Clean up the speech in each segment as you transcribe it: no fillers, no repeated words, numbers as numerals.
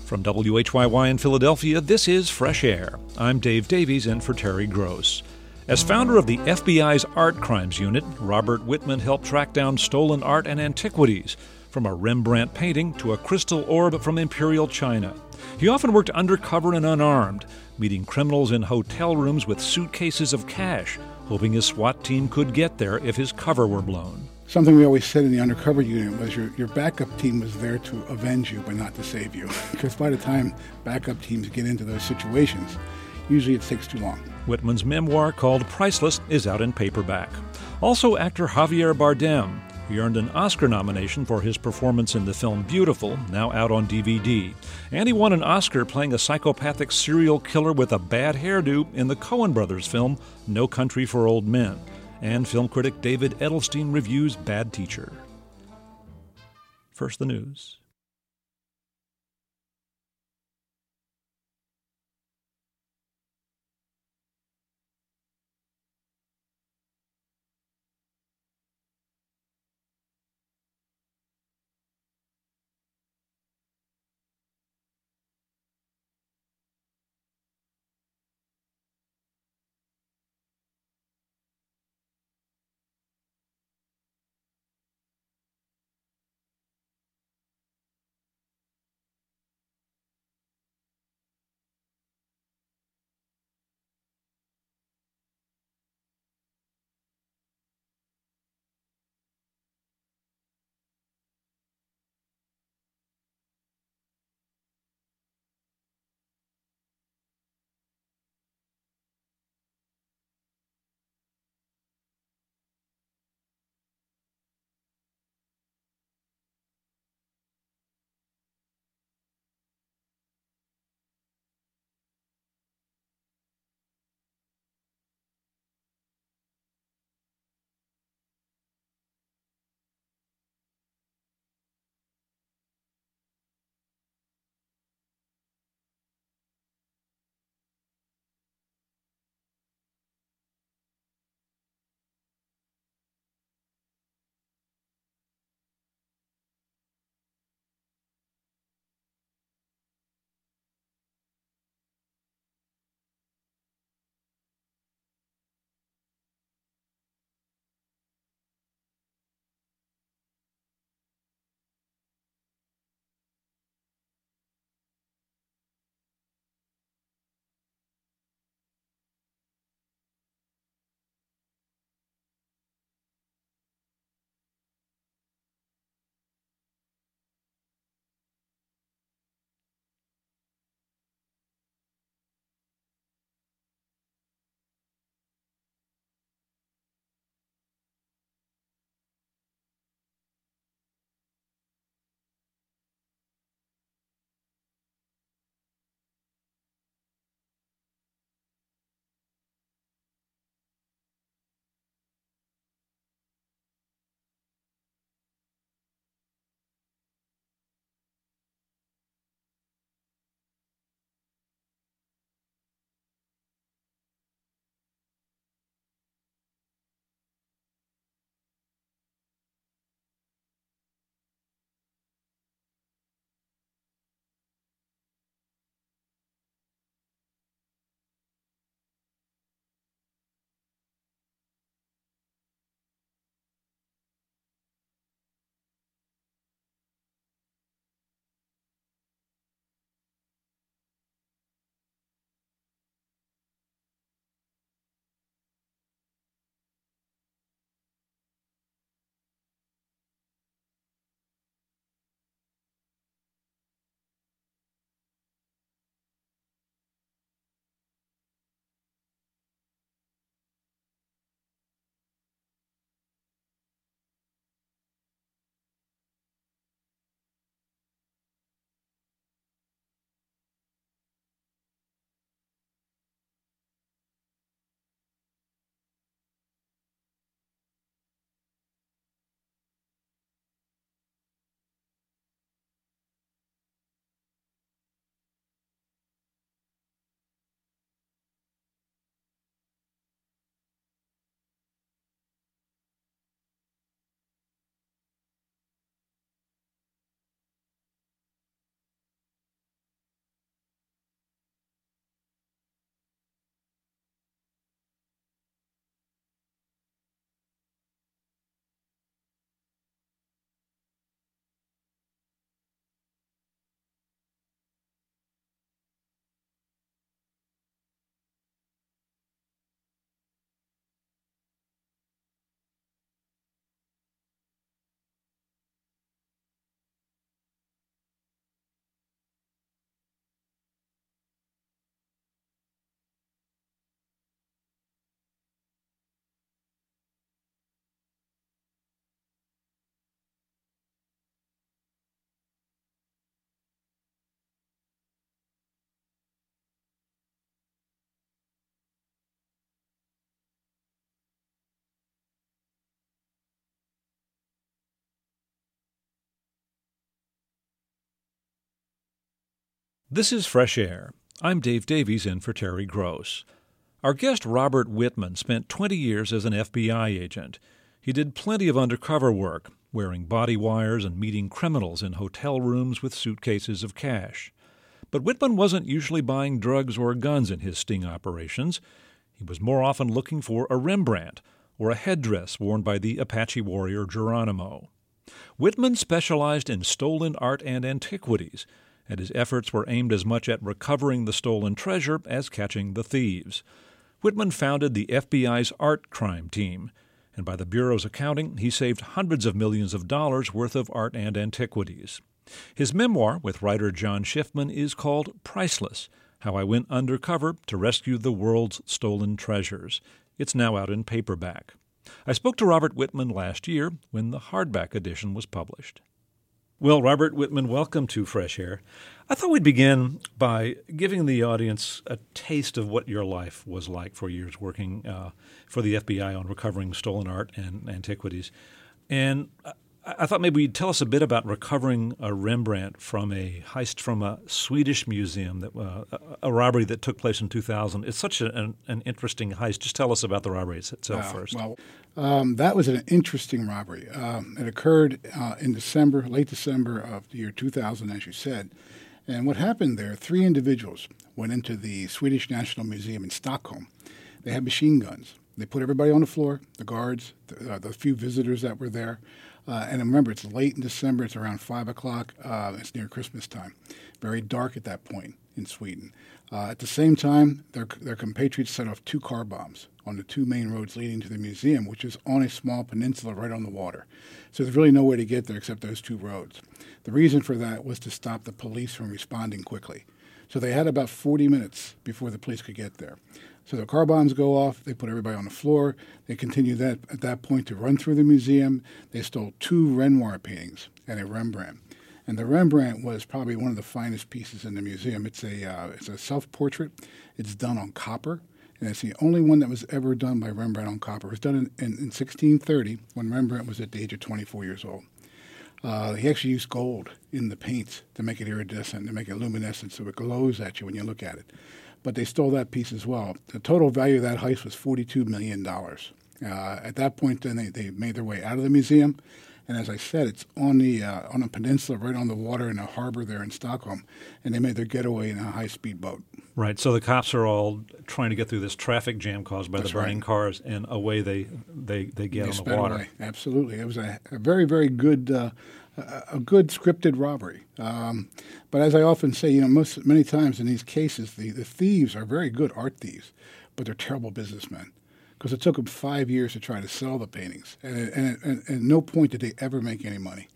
From WHYY in Philadelphia, this is Fresh Air. I'm Dave Davies in for Terry Gross. As founder of the FBI's Art Crimes Unit, Robert Whitman helped track down stolen art and antiquities, from a Rembrandt painting to a crystal orb from Imperial China. He often worked undercover and unarmed, meeting criminals in hotel rooms with suitcases of cash, hoping his SWAT team could get there if his cover were blown. Something we always said in the undercover unit was your backup team was there to avenge you, but not to save you. Because by the time backup teams get into those situations, usually it takes too long. Whitman's memoir, called Priceless, is out in paperback. Also, actor Javier Bardem. He earned an Oscar nomination for his performance in the film Beautiful, now out on DVD. And he won an Oscar playing a psychopathic serial killer with a bad hairdo in the Coen Brothers film No Country for Old Men. And film critic David Edelstein reviews Bad Teacher. First, the news. This is Fresh Air. I'm Dave Davies in for Terry Gross. Our guest Robert Whitman spent 20 years as an FBI agent. He did plenty of undercover work, wearing body wires and meeting criminals in hotel rooms with suitcases of cash. But Whitman wasn't usually buying drugs or guns in his sting operations. He was more often looking for a Rembrandt or a headdress worn by the Apache warrior Geronimo. Whitman specialized in stolen art and antiquities, and his efforts were aimed as much at recovering the stolen treasure as catching the thieves. Whitman founded the FBI's art crime team, and by the Bureau's accounting, he saved hundreds of millions of dollars worth of art and antiquities. His memoir with writer John Schiffman is called Priceless: How I Went Undercover to Rescue the World's Stolen Treasures. It's now out in paperback. I spoke to Robert Whitman last year when the hardback edition was published. Well, Robert Whitman, welcome to Fresh Air. I thought we'd begin by giving the audience a taste of what your life was like for years working for the FBI on recovering stolen art and antiquities. And I thought maybe you'd tell us a bit about recovering a Rembrandt from a heist from a Swedish museum, a robbery that took place in 2000. It's such an interesting heist. Just tell us about the robbery itself first. That was an interesting robbery. It occurred in December, late December of the year 2000, as you said. And what happened there, 3 individuals went into the Swedish National Museum in Stockholm. They had machine guns. They put everybody on the floor, the guards, the few visitors that were there. And remember, it's late in December. It's around 5 o'clock. It's near Christmas time. Very dark at that point in Sweden. At the same time, their compatriots set off 2 car bombs on the 2 main roads leading to the museum, which is on a small peninsula right on the water. So there's really no way to get there except those 2 roads. The reason for that was to stop the police from responding quickly. So they had about 40 minutes before the police could get there. So the car bombs go off. They put everybody on the floor. They continue that at that point to run through the museum. They stole 2 Renoir paintings and a Rembrandt. And the Rembrandt was probably one of the finest pieces in the museum. It's a self-portrait. It's done on copper, and it's the only one that was ever done by Rembrandt on copper. It was done in 1630 when Rembrandt was at the age of 24 years old. He actually used gold in the paints to make it iridescent, to make it luminescent, so it glows at you when you look at it. But they stole that piece as well. The total value of that heist was $42 million. At that point, then they made their way out of the museum. And as I said, it's on a peninsula right on the water in a harbor there in Stockholm. And they made their getaway in a high-speed boat. Right. So the cops are all trying to get through this traffic jam caused by the burning cars, and away they get on the water. Away. Absolutely. It was a very, very good a good scripted robbery. But as I often say, many times in these cases, the thieves are very good art thieves, but they're terrible businessmen. Because it took them 5 years to try to sell the paintings. And at no point did they ever make any money.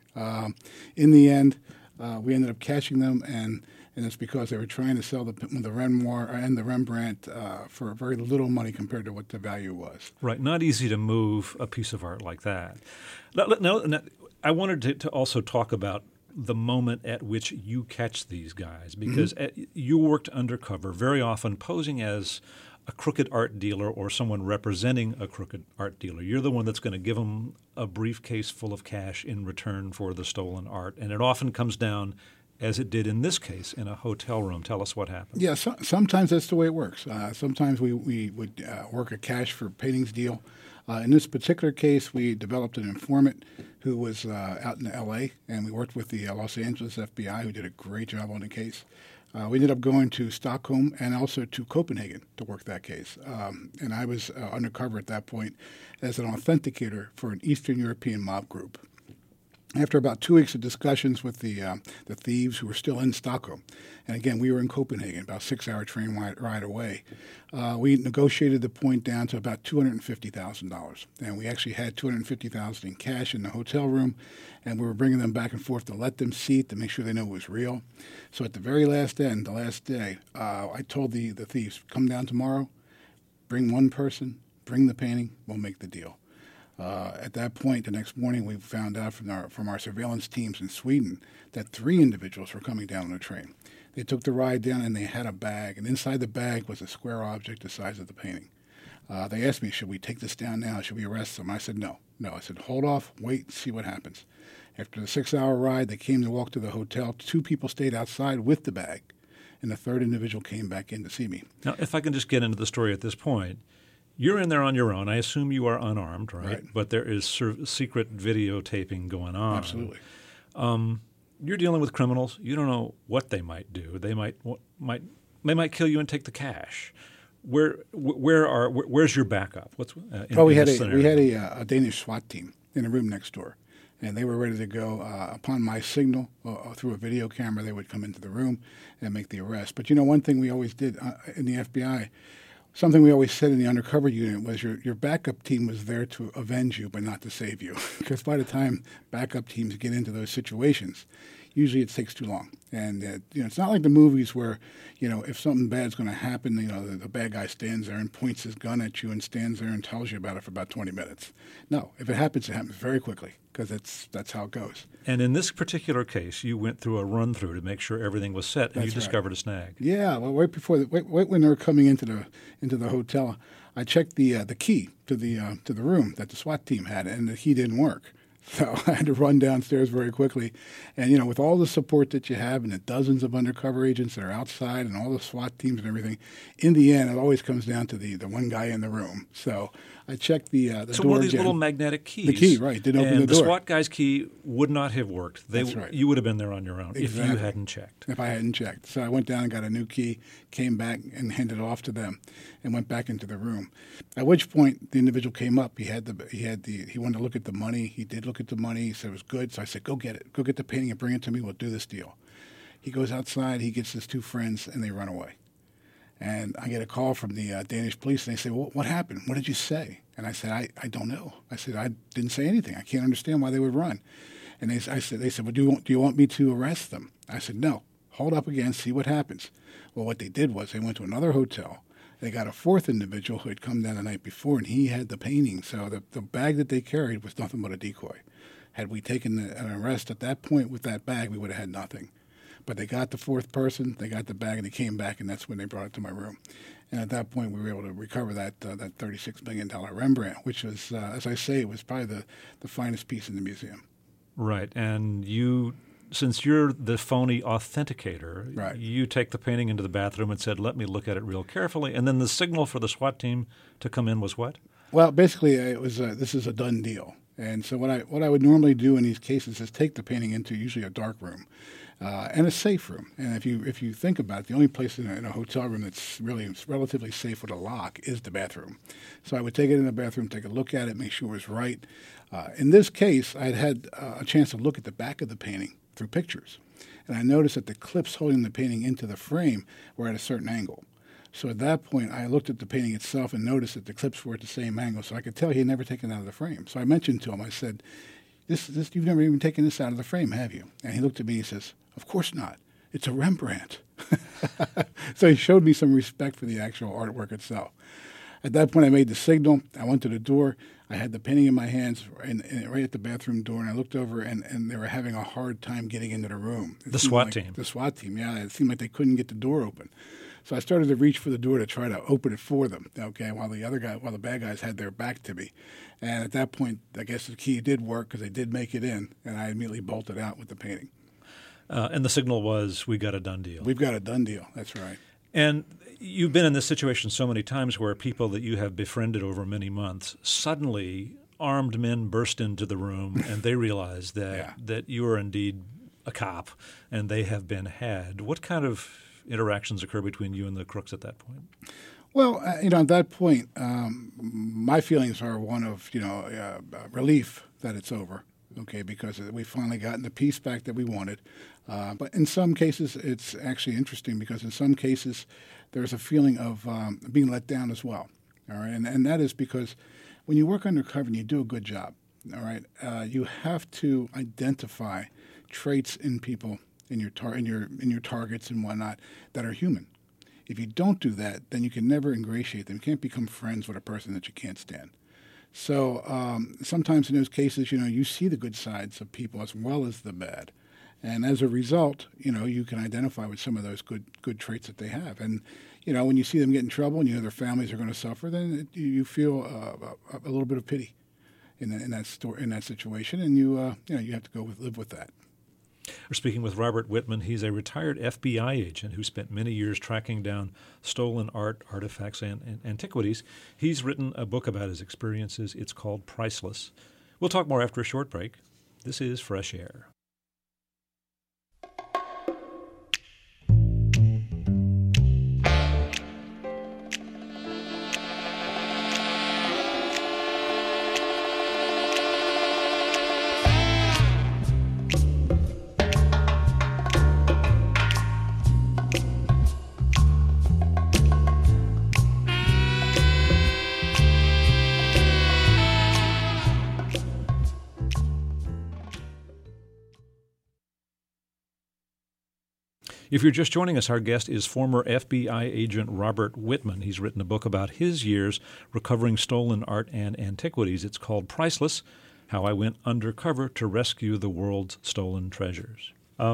In the end, we ended up catching them, and it's because they were trying to sell the Renoir and the Rembrandt for very little money compared to what the value was. Right. Not easy to move a piece of art like that. Now, I wanted to also talk about the moment at which you catch these guys, because you worked undercover, very often posing as a crooked art dealer or someone representing a crooked art dealer. You're the one that's going to give them a briefcase full of cash in return for the stolen art. And it often comes down, as it did in this case, in a hotel room. Tell us what happened. Yeah, sometimes that's the way it works. Sometimes we would work a cash for paintings deal. In this particular case, we developed an informant who was out in L.A., and we worked with the Los Angeles FBI, who did a great job on the case. We ended up going to Stockholm and also to Copenhagen to work that case. And I was undercover at that point as an authenticator for an Eastern European mob group. After about 2 weeks of discussions with the thieves who were still in Stockholm, and again, we were in Copenhagen, about a 6-hour train ride away, we negotiated the point down to about $250,000. And we actually had $250,000 in cash in the hotel room, and we were bringing them back and forth to let them see it, to make sure they know it was real. So at the very last end, the last day, I told the thieves, come down tomorrow, bring one person, bring the painting, we'll make the deal. At that point, the next morning, we found out from our surveillance teams in Sweden that 3 individuals were coming down on the train. They took the ride down, and they had a bag, and inside the bag was a square object the size of the painting. They asked me, should we take this down now? Should we arrest them? I said, no. I said, hold off, wait, and see what happens. After the 6-hour ride, they came to walk to the hotel. 2 people stayed outside with the bag. and the third individual came back in to see me. Now, if I can just get into the story at this point, you're in there on your own. I assume you are unarmed, right? But there is secret videotaping going on. Absolutely. You're dealing with criminals. You don't know what they might do. They might kill you and take the cash. Where's your backup? We had a Danish SWAT team in a room next door, and they were ready to go upon my signal through a video camera. They would come into the room and make the arrest. But one thing we always did in the FBI, something we always said in the undercover unit was your backup team was there to avenge you, but not to save you. Because by the time backup teams get into those situations, usually it takes too long. And it's not like the movies where, if something bad's going to happen, the bad guy stands there and points his gun at you and stands there and tells you about it for about 20 minutes. No, if it happens very quickly because that's how it goes. And in this particular case, you went through a run-through to make sure everything was set, and you discovered a snag. Yeah, well, right when they were coming into the hotel, I checked the key to the room that the SWAT team had, and the key didn't work. So I had to run downstairs very quickly. And, with all the support that you have and the dozens of undercover agents that are outside and all the SWAT teams and everything, in the end, it always comes down to the one guy in the room. So I checked the door. So one of these little magnetic keys. The key, right, didn't open the door. And the SWAT guy's key would not have worked. That's right. You would have been there on your own if you hadn't checked. If I hadn't checked. So I went down and got a new key, came back and handed it off to them and went back into the room. At which point the individual came up. He wanted to look at the money. He did look at the money. He said it was good. So I said, go get it. Go get the painting and bring it to me. We'll do this deal. He goes outside. He gets his two friends, and they run away. And I get a call from the Danish police, and they say, well, what happened? What did you say? And I said, I don't know. I said, I didn't say anything. I can't understand why they would run. And they said, well, do you want me to arrest them? I said, no. Hold up again, see what happens. Well, what they did was they went to another hotel. They got a fourth individual who had come down the night before, and he had the painting. So the bag that they carried was nothing but a decoy. Had we taken an arrest at that point with that bag, we would have had nothing. But they got the fourth person, they got the bag, and they came back, and that's when they brought it to my room. And at that point, we were able to recover that $36 million Rembrandt, which was, as I say, it was probably the finest piece in the museum. Right. And since you're the phony authenticator, right, you take the painting into the bathroom and said, let me look at it real carefully. And then the signal for the SWAT team to come in was what? Well, basically, it was this is a done deal. And so what I would normally do in these cases is take the painting into usually a dark room and a safe room. And if you think about it, the only place in a hotel room that's really relatively safe with a lock is the bathroom. So I would take it in the bathroom, take a look at it, make sure it was right. In this case, I had a chance to look at the back of the painting through pictures. And I noticed that the clips holding the painting into the frame were at a certain angle. So at that point, I looked at the painting itself and noticed that the clips were at the same angle, so I could tell he had never taken it out of the frame. So I mentioned to him, I said, this you've never even taken this out of the frame, have you? And he looked at me and he says, of course not. It's a Rembrandt. So he showed me some respect for the actual artwork itself. At that point, I made the signal. I went to the door. I had the painting in my hands right at the bathroom door, and I looked over, and they were having a hard time getting into the room. The SWAT team. The SWAT team, yeah. It seemed like they couldn't get the door open. So I started to reach for the door to try to open it for them, okay, while the bad guys had their back to me. And at that point, I guess the key did work because they did make it in, and I immediately bolted out with the painting. And the signal was, we got a done deal. We've got a done deal. That's right. And you've been in this situation so many times where people that you have befriended over many months, suddenly armed men burst into the room and they realize that you are indeed a cop and they have been had. What kind of interactions occur between you and the crooks at that point? Well, at that point, my feelings are one of, relief that it's over, okay, because we've finally gotten the peace back that we wanted. But in some cases, it's actually interesting because in some cases, there's a feeling of being let down as well, all right? And that is because when you work undercover and you do a good job, all right, you have to identify traits in people, in your targets and whatnot, that are human. If you don't do that, then you can never ingratiate them. You can't become friends with a person that you can't stand. So sometimes in those cases, you see the good sides of people as well as the bad. And as a result, you can identify with some of those good traits that they have. And, when you see them get in trouble and their families are going to suffer, then you feel a little bit of pity in that situation, and you have to live with that. We're speaking with Robert Whitman. He's a retired FBI agent who spent many years tracking down stolen art, artifacts, and antiquities. He's written a book about his experiences. It's called Priceless. We'll talk more after a short break. This is Fresh Air. If you're just joining us, our guest is former FBI agent Robert Whitman. He's written a book about his years recovering stolen art and antiquities. It's called Priceless: How I Went Undercover to Rescue the World's Stolen Treasures.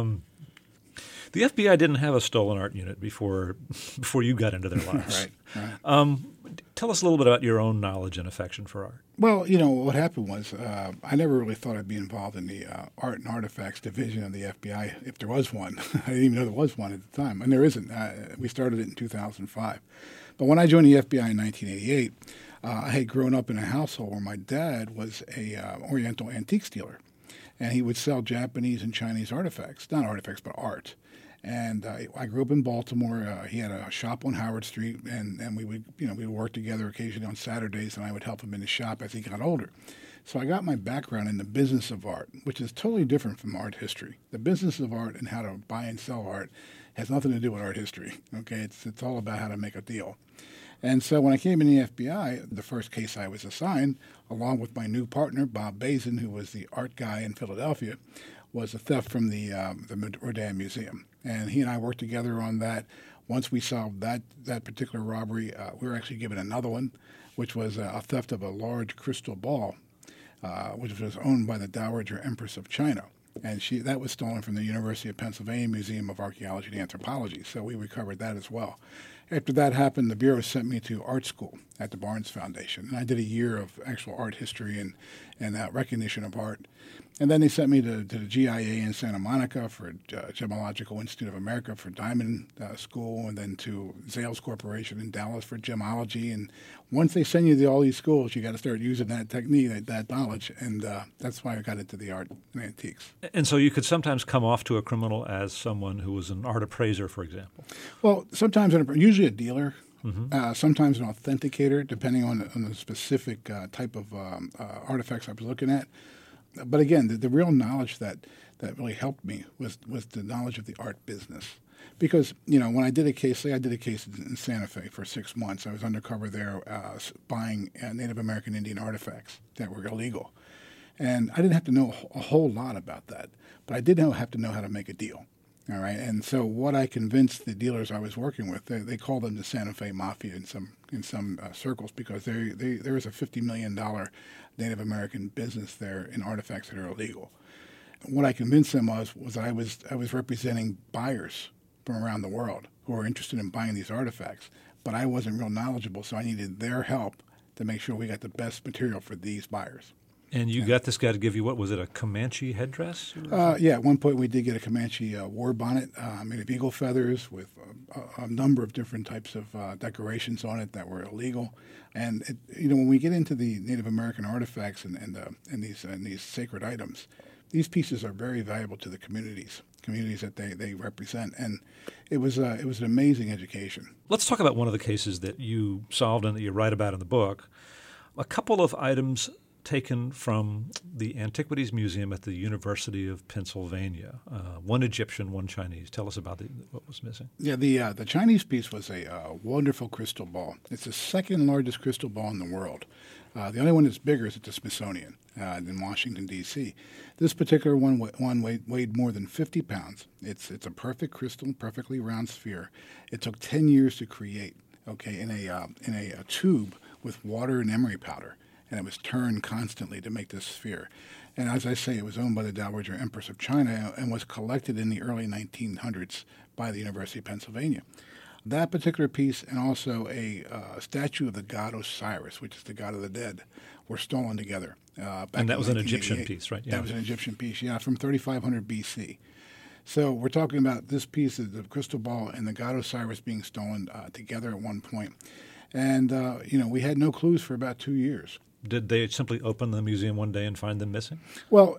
The FBI didn't have a stolen art unit before you got into their lives. Right. Tell us a little bit about your own knowledge and affection for art. Well, what happened was I never really thought I'd be involved in the art and artifacts division of the FBI, if there was one. I didn't even know there was one at the time, and there isn't. We started it in 2005. But when I joined the FBI in 1988, I had grown up in a household where my dad was a Oriental antiques dealer, and he would sell Japanese and Chinese artifacts. Not artifacts, but art. And I grew up in Baltimore. He had a shop on Howard Street, and we would work together occasionally on Saturdays, and I would help him in his shop as he got older. So I got my background in the business of art, which is totally different from art history. The business of art and how to buy and sell art has nothing to do with art history. Okay, it's all about how to make a deal. And so when I came in the FBI, the first case I was assigned, along with my new partner, Bob Bazin, who was the art guy in Philadelphia, was a theft from the Rodin Museum. And he and I worked together on that. Once we solved that particular robbery, we were actually given another one, which was a theft of a large crystal ball, which was owned by the Dowager Empress of China. And that was stolen from the University of Pennsylvania Museum of Archaeology and Anthropology, so we recovered that as well. After that happened, the Bureau sent me to art school at the Barnes Foundation, and I did a year of actual art history and recognition of art. And then they sent me to the GIA in Santa Monica for Gemological Institute of America for Diamond School, and then to Zales Corporation in Dallas for gemology. And once they send you to all these schools, you got to start using that technique, that knowledge, and that's why I got into the art and antiques. And so you could sometimes come off to a criminal as someone who was an art appraiser, for example. Well, sometimes usually a dealer. Mm-hmm. Sometimes an authenticator, depending on the specific type of artifacts I was looking at. But again, the real knowledge that really helped me was the knowledge of the art business. Because, when I did a case, say I did a case in Santa Fe for 6 months, I was undercover there buying Native American Indian artifacts that were illegal. And I didn't have to know a whole lot about that, but I did have to know how to make a deal. All right, and so what I convinced the dealers I was working with, they call them the Santa Fe Mafia in some circles, because there is a $50 million Native American business there in artifacts that are illegal. What I convinced them was that I was representing buyers from around the world who were interested in buying these artifacts, but I wasn't real knowledgeable, so I needed their help to make sure we got the best material for these buyers. And you got this guy to give you, what was it, a Comanche headdress? Yeah, at one point we did get a Comanche war bonnet made of eagle feathers with a number of different types of decorations on it that were illegal. And when we get into the Native American artifacts and these sacred items, these pieces are very valuable to the communities that they represent. And it was an amazing education. Let's talk about one of the cases that you solved and that you write about in the book. A couple of items taken from the Antiquities Museum at the University of Pennsylvania, one Egyptian, one Chinese. Tell us about what was missing. Yeah, the Chinese piece was a wonderful crystal ball. It's the second largest crystal ball in the world. The only one that's bigger is at the Smithsonian in Washington, D.C. This particular one weighed more than 50 pounds. It's a perfect crystal, perfectly round sphere. It took 10 years to create, in a tube with water and emery powder. And it was turned constantly to make this sphere. And as I say, it was owned by the Dowager Empress of China and was collected in the early 1900s by the University of Pennsylvania. That particular piece and also a statue of the god Osiris, which is the god of the dead, were stolen together. Back And that in was an Egyptian 1988. piece, right? Yeah. That was an Egyptian piece, yeah, from 3500 BC. So we're talking about this piece of the crystal ball and the god Osiris being stolen together at one point. And, we had no clues for about 2 years. Did they simply open the museum one day and find them missing? Well,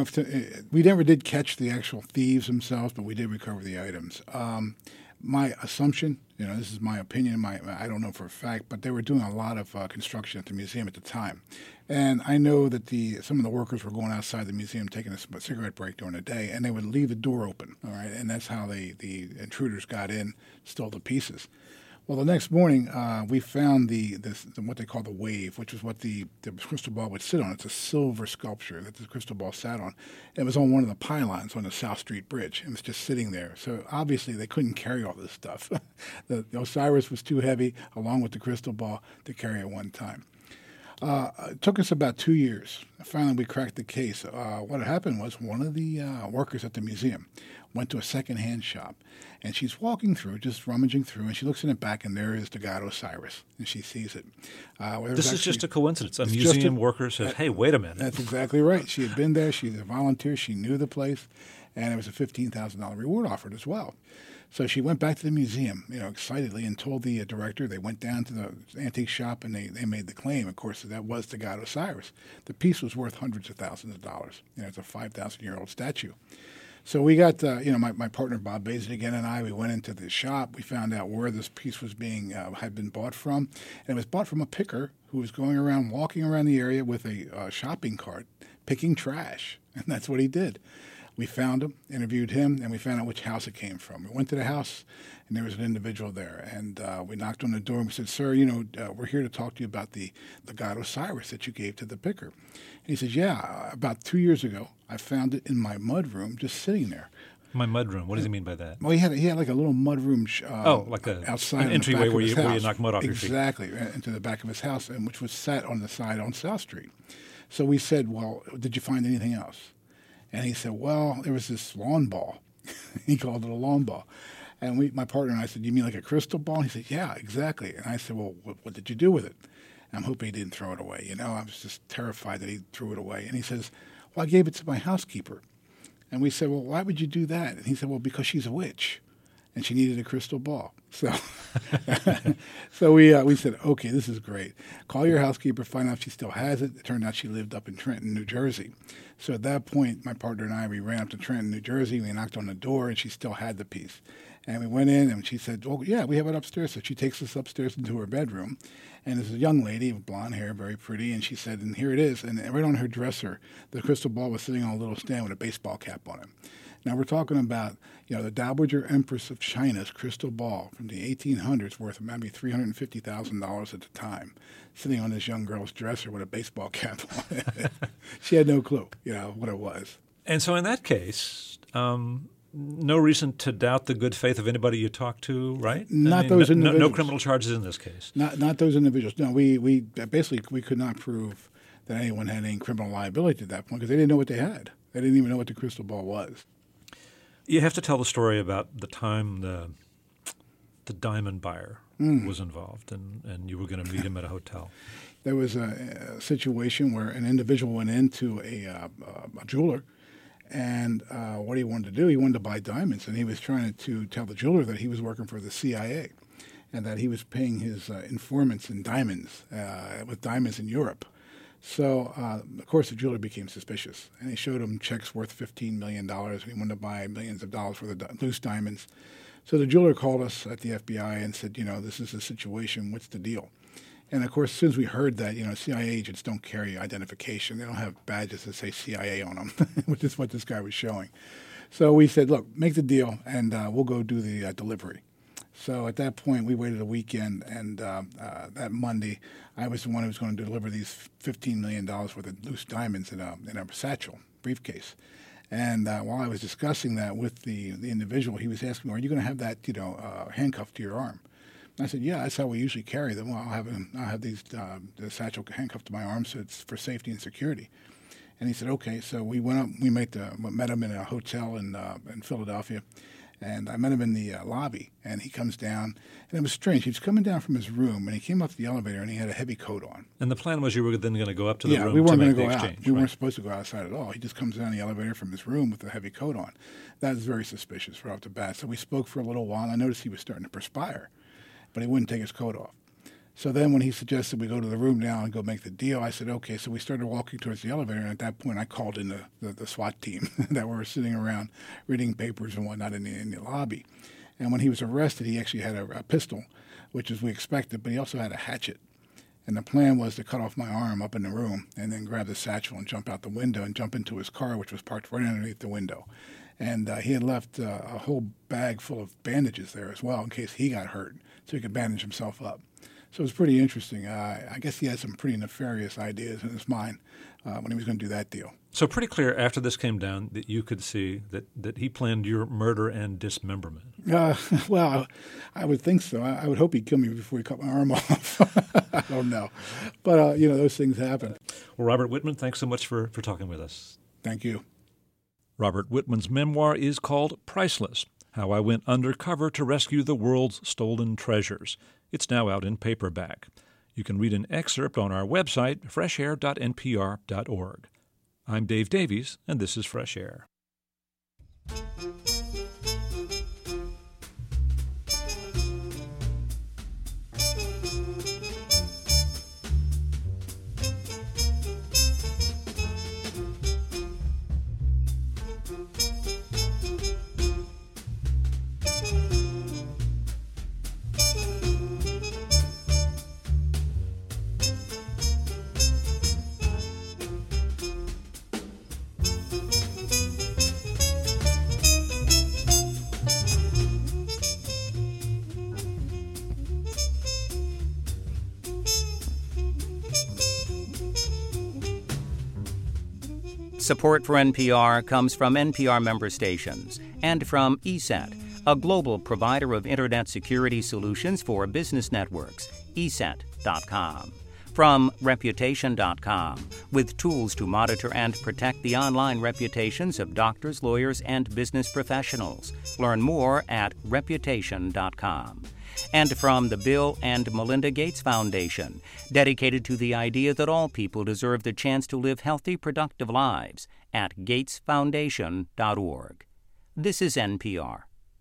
we never did catch the actual thieves themselves, but we did recover the items. My assumption, this is my opinion, I don't know for a fact, but they were doing a lot of construction at the museum at the time. And I know that some of the workers were going outside the museum taking a cigarette break during the day, and they would leave the door open, all right? And that's how the intruders got in, stole the pieces. Well, the next morning, we found what they call the wave, which is what the crystal ball would sit on. It's a silver sculpture that the crystal ball sat on. It was on one of the pylons on the South Street Bridge. It was just sitting there. So obviously they couldn't carry all this stuff. The Osiris was too heavy, along with the crystal ball, to carry at one time. It took us about 2 years. Finally, we cracked the case. What happened was one of the workers at the museum went to a secondhand shop, and she's walking through, just rummaging through, and she looks in the back, and there is the god Osiris, and she sees it. This is just a coincidence. A museum worker says, hey, wait a minute. That's exactly right. She had been there. She's a volunteer. She knew the place, and it was a $15,000 reward offered as well. So she went back to the museum, excitedly, and told the director. They went down to the antique shop, and they made the claim, of course, that was the god Osiris. The piece was worth hundreds of thousands of dollars. It's a 5,000-year-old statue. So we got, my partner Bob Bazen and I, we went into the shop. We found out where this piece was had been bought from. And it was bought from a picker who was walking around the area with a shopping cart, picking trash. And that's what he did. We found him, interviewed him, and we found out which house it came from. We went to the house, and there was an individual there. And we knocked on the door, and we said, sir, we're here to talk to you about the god Osiris that you gave to the picker. And he says, yeah, about 2 years ago, I found it in my mudroom just sitting there. My mudroom. What does he mean by that? Well, he had like a little mudroom like outside an entryway where you knock mud off exactly, your feet. Exactly, into the back of his house, and which was set on the side on South Street. So we said, well, did you find anything else? And he said, well, there was this lawn ball. He called it a lawn ball. And my partner and I said, you mean like a crystal ball? And he said, yeah, exactly. And I said, well, what did you do with it? And I'm hoping he didn't throw it away. I was just terrified that he threw it away. And he says, well, I gave it to my housekeeper. And we said, well, why would you do that? And he said, well, because she's a witch, and she needed a crystal ball. So we said, okay, this is great. Call your housekeeper, find out if she still has it. It turned out she lived up in Trenton, New Jersey. So at that point, my partner and I, we ran up to Trenton, New Jersey. We knocked on the door, and she still had the piece. And we went in, and she said, oh, yeah, we have it upstairs. So she takes us upstairs into her bedroom. And there's a young lady with blonde hair, very pretty. And she said, and here it is. And right on her dresser, the crystal ball was sitting on a little stand with a baseball cap on it. Now, we're talking about, the Dowager Empress of China's crystal ball from the 1800s worth maybe $350,000 at the time, sitting on this young girl's dresser with a baseball cap on it. She had no clue, what it was. And so in that case, no reason to doubt the good faith of anybody you talk to, right? Those individuals. No criminal charges in this case. Not those individuals. No, we could not prove that anyone had any criminal liability at that point because they didn't know what they had. They didn't even know what the crystal ball was. You have to tell the story about the time the diamond buyer was involved and you were going to meet him at a hotel. There was a situation where an individual went into a jeweler, and what he wanted to do, he wanted to buy diamonds, and he was trying to tell the jeweler that he was working for the CIA and that he was paying his informants in diamonds, with diamonds in Europe. So, of course, the jeweler became suspicious, and he showed him checks worth $15 million. He wanted to buy millions of dollars worth of loose diamonds. So the jeweler called us at the FBI and said, this is the situation. What's the deal? And, of course, as soon as we heard that, CIA agents don't carry identification. They don't have badges that say CIA on them, which is what this guy was showing. So we said, look, make the deal, and we'll go do the delivery. So at that point, we waited a weekend, and that Monday, I was the one who was going to deliver these $15 million worth of loose diamonds in a satchel, briefcase. And while I was discussing that with the individual, he was asking me, are you going to have that, handcuffed to your arm? And I said, yeah, that's how we usually carry them. Well, I'll have the satchel handcuffed to my arm, so it's for safety and security. And he said, okay. So we went up, we met him in a hotel in Philadelphia. And I met him in the lobby, and he comes down, and it was strange. He was coming down from his room, and he came up to the elevator, and he had a heavy coat on. And the plan was you were then going to go up to the room we weren't to make going the to go exchange. out. We weren't supposed to go outside at all. He just comes down the elevator from his room with a heavy coat on. That was very suspicious right off the bat. So we spoke for a little while, and I noticed he was starting to perspire, but he wouldn't take his coat off. So then when he suggested we go to the room now and go make the deal, I said, okay. So we started walking towards the elevator, and at that point I called in the SWAT team that were sitting around reading papers and whatnot in the lobby. And when he was arrested, he actually had a pistol, which is we expected, but he also had a hatchet. And the plan was to cut off my arm up in the room and then grab the satchel and jump out the window and jump into his car, which was parked right underneath the window. And he had left a whole bag full of bandages there as well in case he got hurt, so he could bandage himself up. So it was pretty interesting. I guess he had some pretty nefarious ideas in his mind when he was going to do that deal. So pretty clear after this came down that you could see that he planned your murder and dismemberment. Well, I would think so. I would hope he'd kill me before he cut my arm off. I don't know. But, those things happen. Well, Robert Whitman, thanks so much for talking with us. Thank you. Robert Whitman's memoir is called Priceless: How I Went Undercover to Rescue the World's Stolen Treasures. It's now out in paperback. You can read an excerpt on our website, freshair.npr.org. I'm Dave Davies, and this is Fresh Air. Support for NPR comes from NPR member stations and from ESET, a global provider of Internet security solutions for business networks, ESET.com. From Reputation.com, with tools to monitor and protect the online reputations of doctors, lawyers, and business professionals. Learn more at Reputation.com. And from the Bill and Melinda Gates Foundation, dedicated to the idea that all people deserve the chance to live healthy, productive lives, at gatesfoundation.org. This is NPR.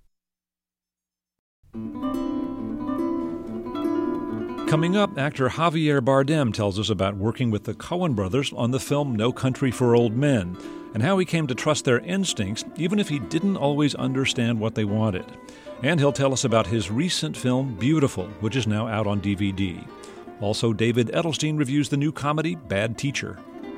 Coming up, actor Javier Bardem tells us about working with the Coen brothers on the film No Country for Old Men, and how he came to trust their instincts even if he didn't always understand what they wanted. And he'll tell us about his recent film, Beautiful, which is now out on DVD. Also, David Edelstein reviews the new comedy, Bad Teacher.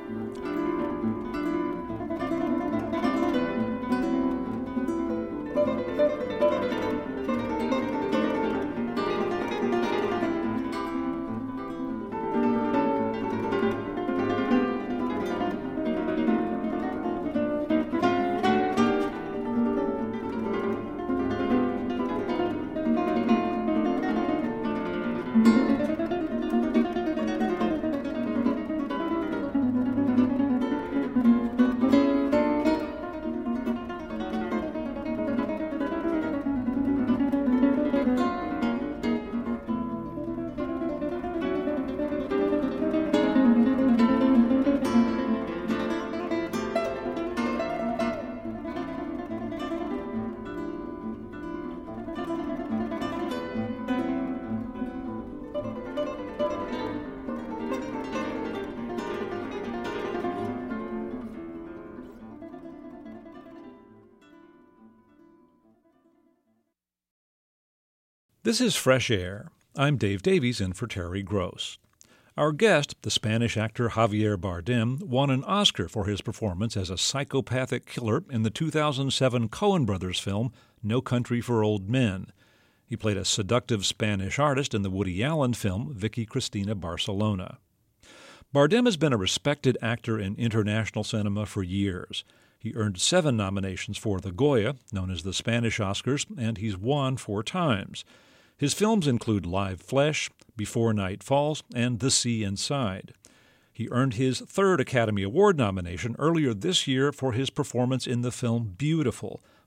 This is Fresh Air. I'm Dave Davies in for Terry Gross. Our guest, the Spanish actor Javier Bardem, won an Oscar for his performance as a psychopathic killer in the 2007 Coen brothers film No Country for Old Men. He played a seductive Spanish artist in the Woody Allen film Vicky Cristina Barcelona. Bardem has been a respected actor in international cinema for years. He earned 7 nominations for the Goya, known as the Spanish Oscars, and he's won 4 times. His films include Live Flesh, Before Night Falls, and The Sea Inside. He earned his 3rd Academy Award nomination earlier this year for his performance in the film Beautiful,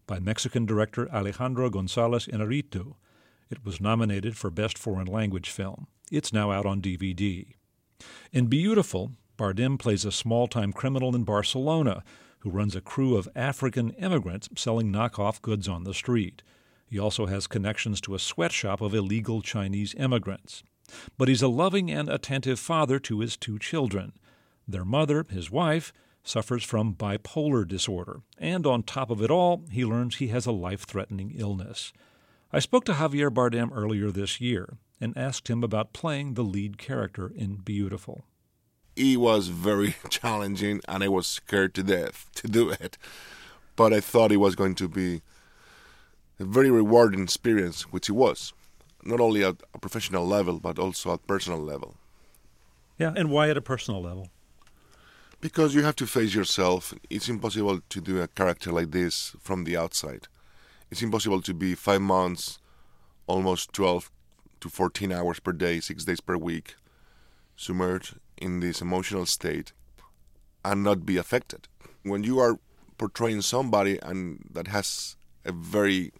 by Mexican director Alejandro González Iñárritu. It was nominated for Best Foreign Language Film. It's now out on DVD. In Beautiful, Bardem plays a small-time criminal in Barcelona who runs a crew of African immigrants selling knockoff goods on the street. He also has connections to a sweatshop of illegal Chinese immigrants. But he's a loving and attentive father to his 2 children. Their mother, his wife, suffers from bipolar disorder, and on top of it all, he learns he has a life-threatening illness. I spoke to Javier Bardem earlier this year and asked him about playing the lead character in Beautiful. It was very challenging, and I was scared to death to do it. But I thought it was going to be a very rewarding experience, which it was, not only at a professional level, but also at personal level. Yeah, and why at a personal level? Because you have to face yourself. It's impossible to do a character like this from the outside. It's impossible to be 5 months, almost 12 to 14 hours per day, 6 days per week, submerged in this emotional state and not be affected. When you are portraying somebody and that has a very,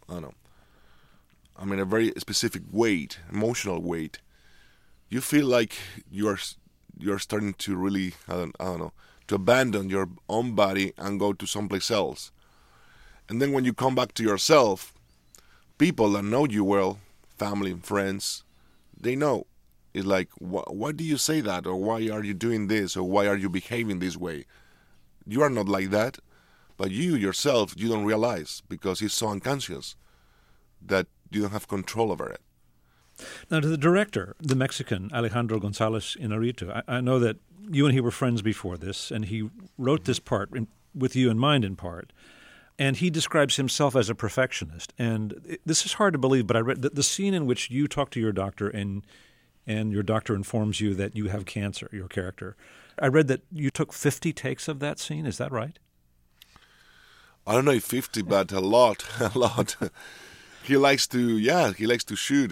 a very specific weight, emotional weight, you feel like you're starting to really, to abandon your own body and go to someplace else. And then when you come back to yourself, people that know you well, family and friends, they know. It's like, why do you say that? Or why are you doing this? Or why are you behaving this way? You are not like that. But you yourself, you don't realize because it's so unconscious that you don't have control over it. Now, to the director, the Mexican Alejandro González Iñárritu, I know that you and he were friends before this, and he wrote this part with you in mind in part. And he describes himself as a perfectionist. And this is hard to believe, but I read the scene in which you talk to your doctor and your doctor informs you that you have cancer, your character. I read that you took 50 takes of that scene. Is that right? I don't know if 50, but a lot. He likes to shoot,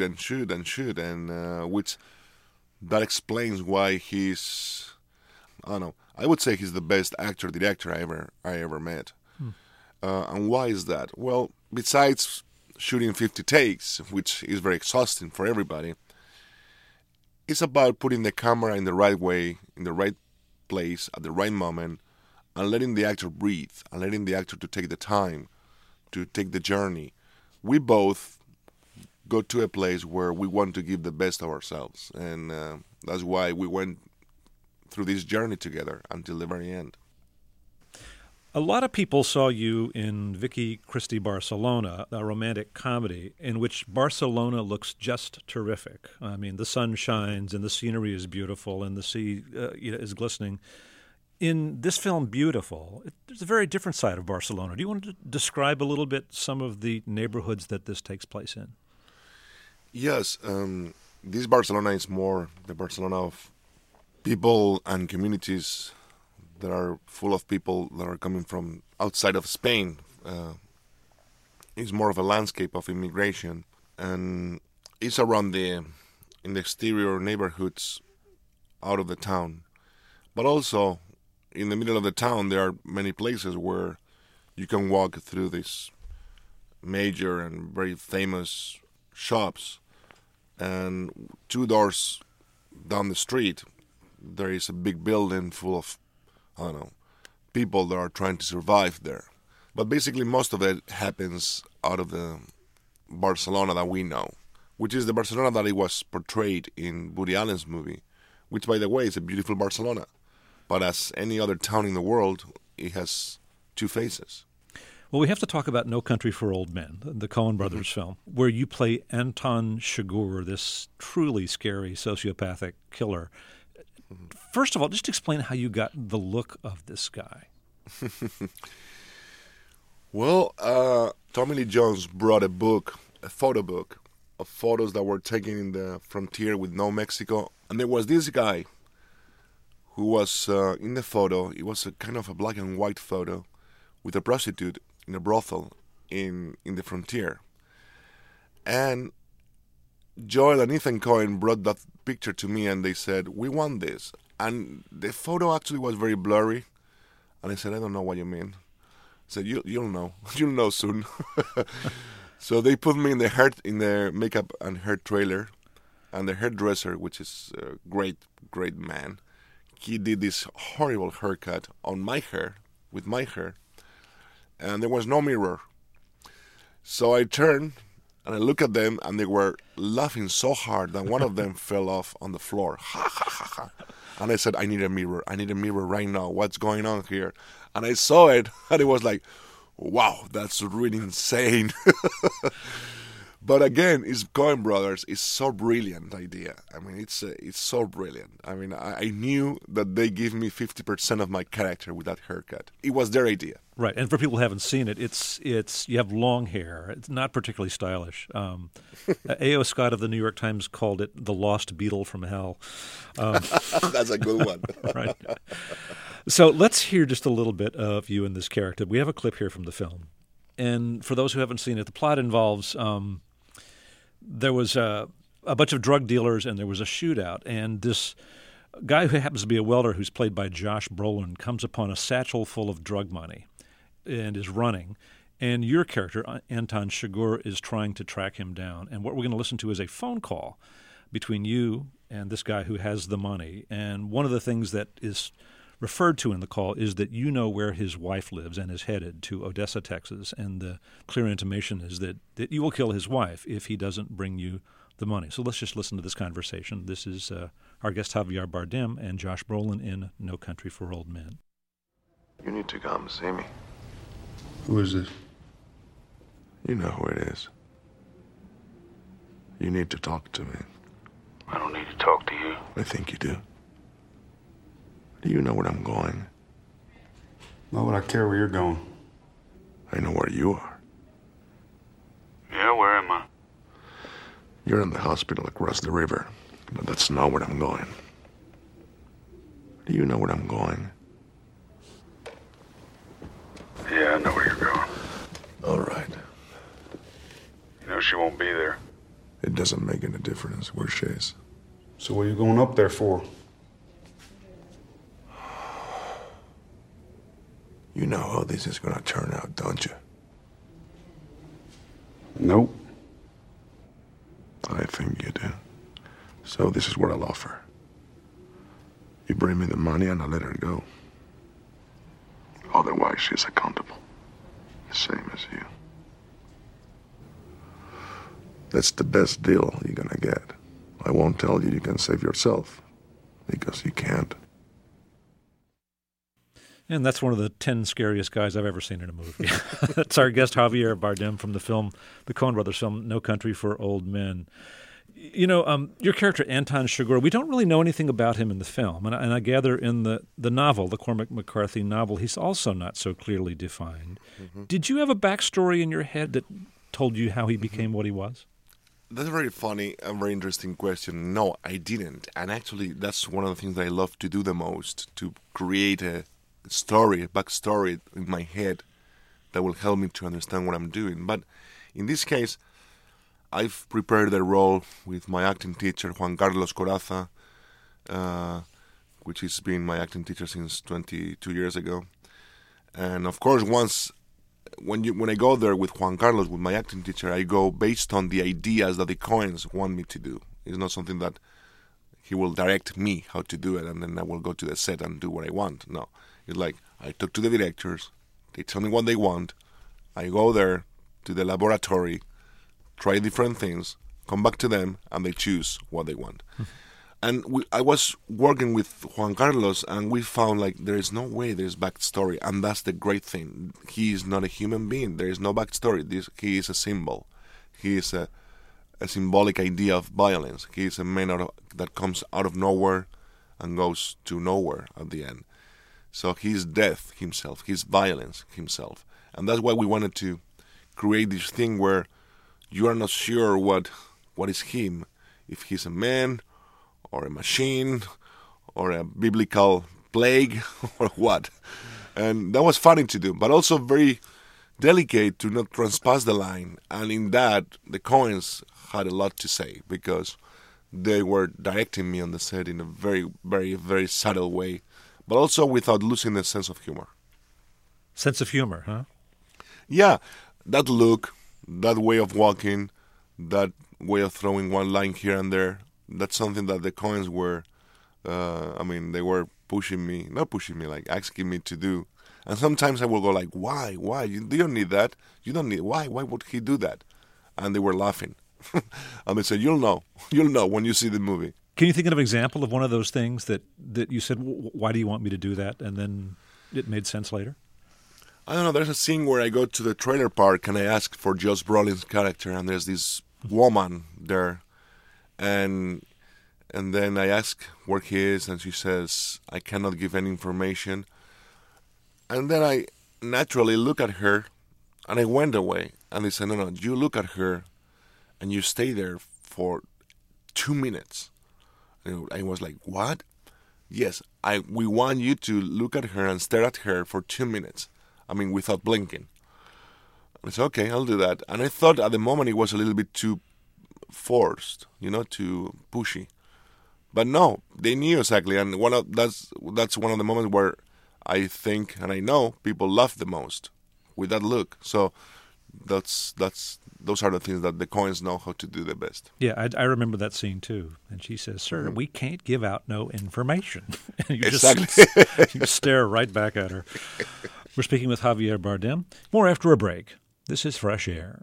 and which that explains why he's, I would say he's the best director I ever met. And why is that? Well, besides shooting 50 takes, which is very exhausting for everybody, it's about putting the camera in the right way, in the right place, at the right moment, and letting the actor breathe, and letting the actor to take the time, to take the journey. We both go to a place where we want to give the best of ourselves, and that's why we went through this journey together until the very end. A lot of people saw you in Vicky Cristina Barcelona, a romantic comedy in which Barcelona looks just terrific. I mean, the sun shines and the scenery is beautiful and the sea is glistening. In this film, Beautiful, there's a very different side of Barcelona. Do you want to describe a little bit some of the neighborhoods that this takes place in? Yes, this Barcelona is more the Barcelona of people and communities that are full of people that are coming from outside of Spain. It's more of a landscape of immigration, and it's around in the exterior neighborhoods out of the town. But also, in the middle of the town, there are many places where you can walk through these major and very famous shops, and 2 doors down the street, there is a big building full of people that are trying to survive there. But basically most of it happens out of the Barcelona that we know, which is the Barcelona that it was portrayed in Woody Allen's movie, which, by the way, is a beautiful Barcelona. But as any other town in the world, it has 2 faces. Well, we have to talk about No Country for Old Men, the Coen brothers film, where you play Anton Chigurh, this truly scary sociopathic killer. First of all, just explain how you got the look of this guy. Well, Tommy Lee Jones brought a photo book of photos that were taken in the frontier with New Mexico. And there was this guy who was in the photo. It was a kind of a black and white photo with a prostitute in a brothel in the frontier. And Joel and Ethan Coen brought that picture to me, and they said, we want this. And the photo actually was very blurry. And I said, I don't know what you mean. said, you'll know soon. So they put me in the makeup and hair trailer, and the hairdresser, which is a great man, he did this horrible haircut on my hair, with my hair, and there was no mirror. So I turned and I looked at them, and they were laughing so hard that one of them fell off on the floor. Ha ha ha ha. And I said, I need a mirror right now. What's going on here? And I saw it, and it was like, wow, that's really insane. But again, it's Coen Brothers. It's so brilliant idea. I mean, it's so brilliant. I mean, I knew that they give me 50% of my character with that haircut. It was their idea. Right, and for people who haven't seen it, it's you have long hair. It's not particularly stylish. A.O. Scott of the New York Times called it the lost Beetle from hell. That's a good one. Right. So let's hear just a little bit of you in this character. We have a clip here from the film. And for those who haven't seen it, the plot involves there was a bunch of drug dealers and there was a shootout. And this guy who happens to be a welder, who's played by Josh Brolin, comes upon a satchel full of drug money and is running. And your character, Anton Chigurh, is trying to track him down. And what we're going to listen to is a phone call between you and this guy who has the money. And one of the things that is referred to in the call is that you know where his wife lives and is headed to Odessa, Texas, and the clear intimation is that you will kill his wife if he doesn't bring you the money. So let's just listen to this conversation. This is our guest Javier Bardem and Josh Brolin in No Country for Old Men. You need to come see me. Who is this? You know who it is. You need to talk to me. I don't need to talk to you. I think you do. Do you know where I'm going? Why would I care where you're going? I know where you are. Yeah, where am I? You're in the hospital across the river, but that's not where I'm going. Do you know where I'm going? Yeah, I know where you're going. All right. You know she won't be there. It doesn't make any difference where she is. So what are you going up there for? You know how this is gonna turn out, don't you? Nope. I think you do. So this is what I'll offer. You bring me the money and I'll let her go. Otherwise, she's accountable. The same as you. That's the best deal you're gonna get. I won't tell you can save yourself, because you can't. And that's one of the 10 scariest guys I've ever seen in a movie. That's our guest, Javier Bardem, from the film, the Coen Brothers film, No Country for Old Men. You know, your character, Anton Chigurh, we don't really know anything about him in the film. And I gather in the novel, the Cormac McCarthy novel, he's also not so clearly defined. Mm-hmm. Did you have a backstory in your head that told you how he became what he was? That's a very funny and very interesting question. No, I didn't. And actually, that's one of the things that I love to do the most, to create a backstory in my head that will help me to understand what I'm doing. But in this case, I've prepared the role with my acting teacher, Juan Carlos Corazza, which has been my acting teacher since 22 years ago. And of course, when I go there with Juan Carlos, with my acting teacher, I go based on the ideas that the Coens want me to do. It's not something that he will direct me how to do it, and then I will go to the set and do what I want. No. It's like, I talk to the directors, they tell me what they want, I go there to the laboratory, try different things, come back to them, and they choose what they want. And I was working with Juan Carlos, and we found like there is no way there's backstory, and that's the great thing. He is not a human being. There is no backstory. He is a symbol. He is a symbolic idea of violence. He is a man that comes out of nowhere and goes to nowhere at the end. So he's death himself, he's violence himself. And that's why we wanted to create this thing where you are not sure what is him, if he's a man or a machine or a biblical plague or what. And that was funny to do, but also very delicate to not transpass the line. And in that, the Coens had a lot to say because they were directing me on the set in a very, very, very subtle way, but also without losing the sense of humor. Sense of humor, huh? Yeah, that look, that way of walking, that way of throwing one line here and there, that's something that the Coens were, they were not pushing me, like asking me to do. And sometimes I will go like, why? You don't need that. You don't need, why would he do that? And they were laughing. And they said, you'll know when you see the movie. Can you think of an example of one of those things that you said, why do you want me to do that? And then it made sense later? I don't know, there's a scene where I go to the trailer park and I ask for Josh Brolin's character, and there's this woman there. And then I ask where he is, and she says, I cannot give any information. And then I naturally look at her, and I went away. And they said, no, you look at her, and you stay there for 2 minutes. And I was like, what? Yes, we want you to look at her and stare at her for 2 minutes. Without blinking. I said, okay, I'll do that. And I thought at the moment it was a little bit too forced, too pushy. But no, they knew exactly. And that's one of the moments where I think and I know people laugh the most with that look. So those are the things that the Coens know how to do the best. Yeah, I remember that scene too. And she says, sir, we can't give out no information. And you exactly. You stare right back at her. We're speaking with Javier Bardem. More after a break. This is Fresh Air.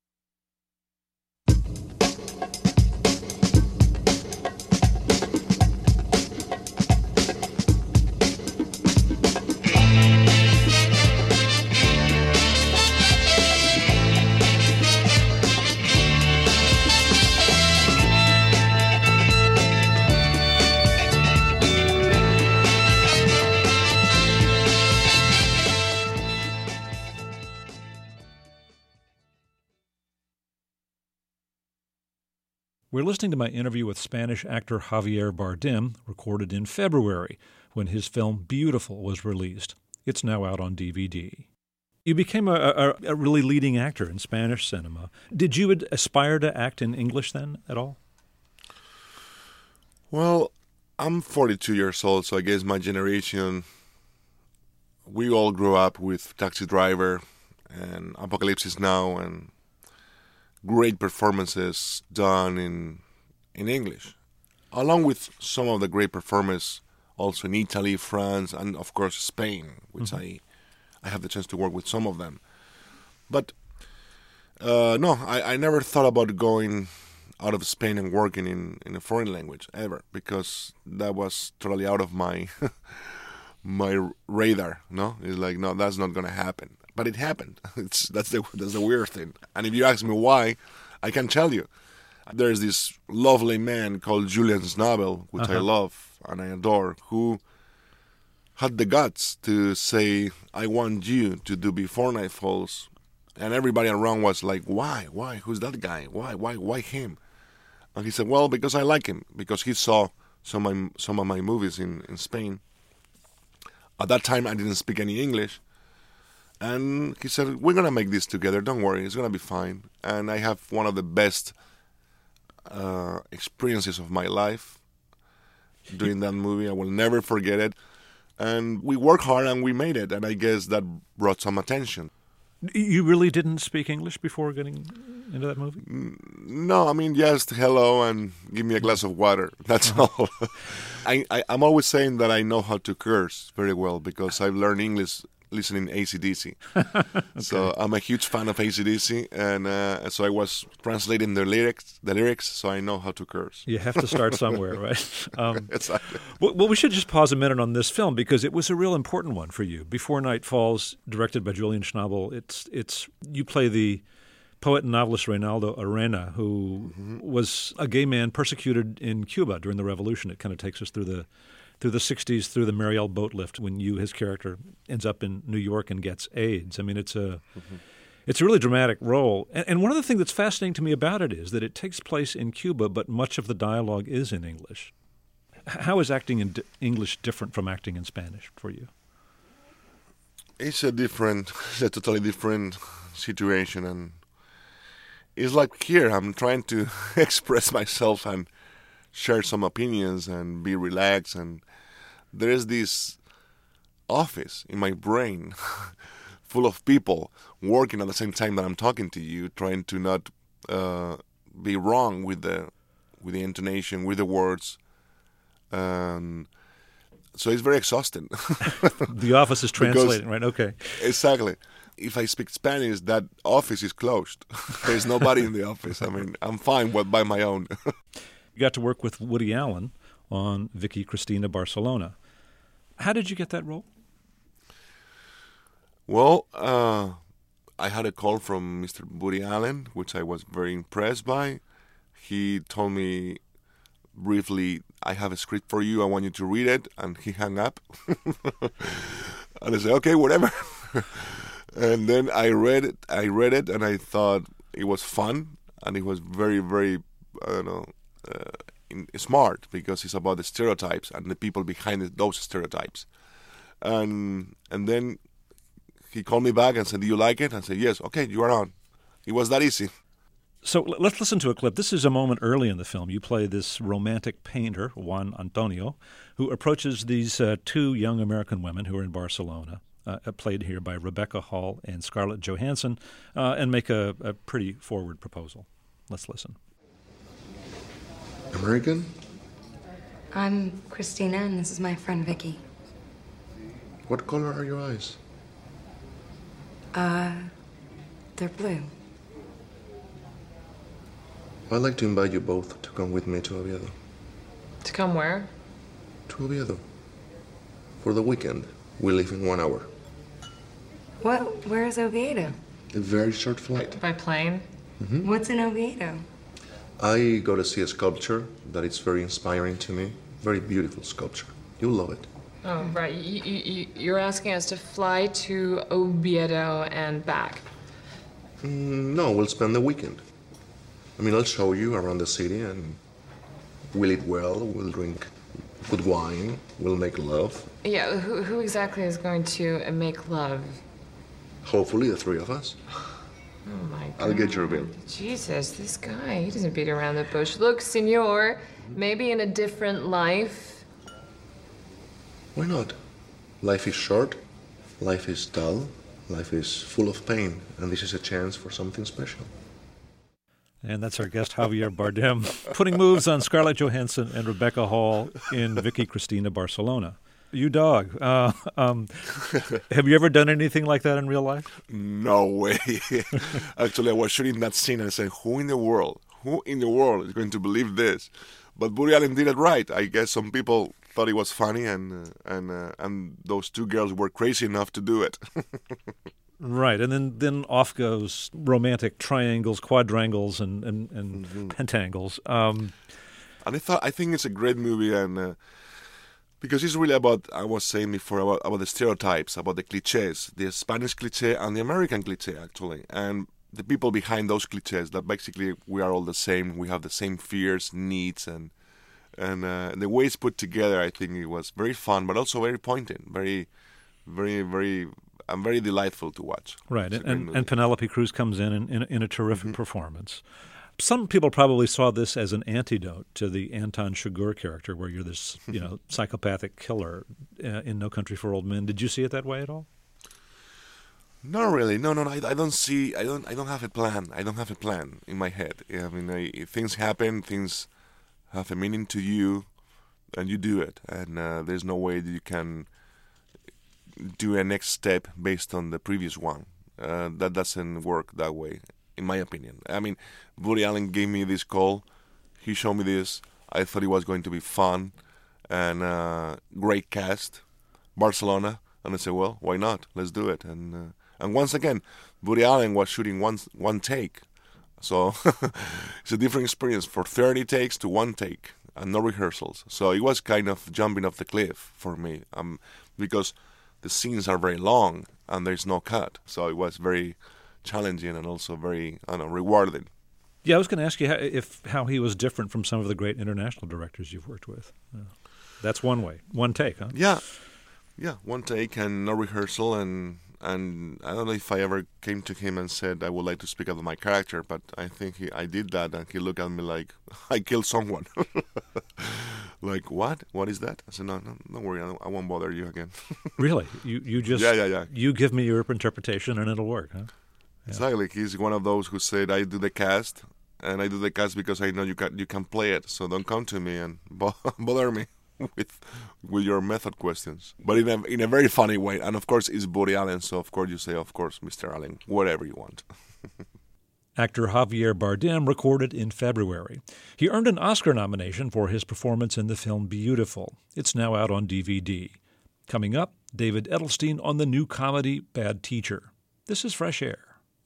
We're listening to my interview with Spanish actor Javier Bardem, recorded in February, when his film Beautiful was released. It's now out on DVD. You became a really leading actor in Spanish cinema. Did you aspire to act in English then at all? Well, I'm 42 years old, so I guess my generation, we all grew up with Taxi Driver and Apocalypse Now and great performances done in English, along with some of the great performers also in Italy, France, and of course Spain, which I have the chance to work with some of them. But no, I never thought about going out of Spain and working in a foreign language ever, because that was totally out of my my radar. No, it's like, no, that's not going to happen. But it happened. That's the weird thing. And if you ask me why, I can tell you. There's this lovely man called Julian Schnabel, which I love and I adore, who had the guts to say, I want you to do Before Night Falls. And everybody around was like, why? Who's that guy? Why him? And he said, well, because I like him, because he saw some of my movies in Spain. At that time, I didn't speak any English. And he said, we're going to make this together. Don't worry, it's going to be fine. And I have one of the best experiences of my life doing that movie. I will never forget it. And we worked hard and we made it. And I guess that brought some attention. You really didn't speak English before getting into that movie? No, just hello and give me a glass of water. That's all. I'm always saying that I know how to curse very well because I've learned English listening AC/DC. Okay. So I'm a huge fan of AC/DC, and so I was translating the lyrics, so I know how to curse. You have to start somewhere, right? Exactly. Well, we should just pause a minute on this film because it was a real important one for you. Before Night Falls, directed by Julian Schnabel, it's you play the poet and novelist Reynaldo Arena, who was a gay man persecuted in Cuba during the revolution. It kind of takes us through the 60s, through the Mariel boat lift, when his character ends up in New York and gets AIDS. It's a really dramatic role. And one of the things that's fascinating to me about it is that it takes place in Cuba, but much of the dialogue is in English. How is acting in English different from acting in Spanish for you? It's a totally different situation. And it's like here, I'm trying to express myself and share some opinions and be relaxed, and there is this office in my brain full of people working at the same time that I'm talking to you, trying to not be wrong with the intonation, with the words. So it's very exhausting. The office is translating, right? Okay. Exactly. If I speak Spanish, that office is closed. There's nobody in the office. I mean, I'm fine by my own. You got to work with Woody Allen on Vicky Cristina Barcelona. How did you get that role? Well, I had a call from Mr. Woody Allen, which I was very impressed by. He told me briefly, I have a script for you, I want you to read it, and he hung up. And I said, okay, whatever. And then I read it, and I thought it was fun, and it was very, very, smart, because it's about the stereotypes and the people behind those stereotypes. And then he called me back and said, do you like it? I said, yes, okay, you are on. It was that easy. So let's listen to a clip. This is a moment early in the film. You play this romantic painter, Juan Antonio, who approaches these two young American women who are in Barcelona, played here by Rebecca Hall and Scarlett Johansson, and make a pretty forward proposal. Let's listen. American? I'm Christina, and this is my friend Vicky. What color are your eyes? They're blue. I'd like to invite you both to come with me to Oviedo. To come where? To Oviedo. For the weekend. We leave in 1 hour. What? Where is Oviedo? A very short flight. By plane? What's in Oviedo? I go to see a sculpture that is very inspiring to me. Very beautiful sculpture. You'll love it. Oh, right. You're asking us to fly to Oviedo and back. No, we'll spend the weekend. I mean, I'll show you around the city, and we'll eat well, we'll drink good wine, we'll make love. Yeah, who exactly is going to make love? Hopefully the three of us. Oh, my God. I'll get your bill. Jesus, this guy, he doesn't beat around the bush. Look, senor, maybe in a different life. Why not? Life is short, life is dull, life is full of pain, and this is a chance for something special. And that's our guest, Javier Bardem, putting moves on Scarlett Johansson and Rebecca Hall in Vicky Cristina Barcelona. You dog. Have you ever done anything like that in real life? No way. Actually, I was shooting that scene and I said, who in the world is going to believe this? But Woody Allen did it right. I guess some people thought it was funny, and those two girls were crazy enough to do it. Right, and then off goes romantic triangles, quadrangles, and pentangles. And I think it's a great movie, and because it's really about, I was saying before, about the stereotypes, about the cliches, the Spanish cliche and the American cliche, actually, and the people behind those cliches, that basically we are all the same, we have the same fears, needs, and the way it's put together, I think it was very fun, but also very poignant, very, very, very... and very delightful to watch. Right, and Penelope Cruz comes in a terrific performance. Some people probably saw this as an antidote to the Anton Chigurh character, where you're this psychopathic killer in No Country for Old Men. Did you see it that way at all? Not really. No. I don't see. I don't have a plan. I don't have a plan in my head. I mean, things happen. Things have a meaning to you, and you do it. And there's no way that you can do a next step based on the previous one. That doesn't work that way, in my opinion. I mean, Woody Allen gave me this call. He showed me this. I thought it was going to be fun and great cast, Barcelona. And I said, well, why not? Let's do it. And once again, Woody Allen was shooting one take. So it's a different experience, for 30 takes to one take and no rehearsals. So it was kind of jumping off the cliff for me, because the scenes are very long and there's no cut. So it was very challenging and also very, rewarding. Yeah, I was going to ask you how he was different from some of the great international directors you've worked with. That's one way, one take, huh? Yeah, one take and no rehearsal, and And I don't know if I ever came to him and said I would like to speak about my character, but I think I did that, and he looked at me like I killed someone. Like, what? What is that? I said, no, don't worry, I won't bother you again. Really? You just Yeah. You give me your interpretation and it'll work, huh? Yeah. Exactly. He's one of those who said, I do the cast, and I do the cast because I know you can play it, so don't come to me and bother me with your method questions. But in a very funny way. And of course, it's Woody Allen, so of course you say, of course, Mr. Allen, whatever you want. Actor Javier Bardem recorded in February. He earned an Oscar nomination for his performance in the film Beautiful. It's now out on DVD. Coming up, David Edelstein on the new comedy Bad Teacher. This is Fresh Air.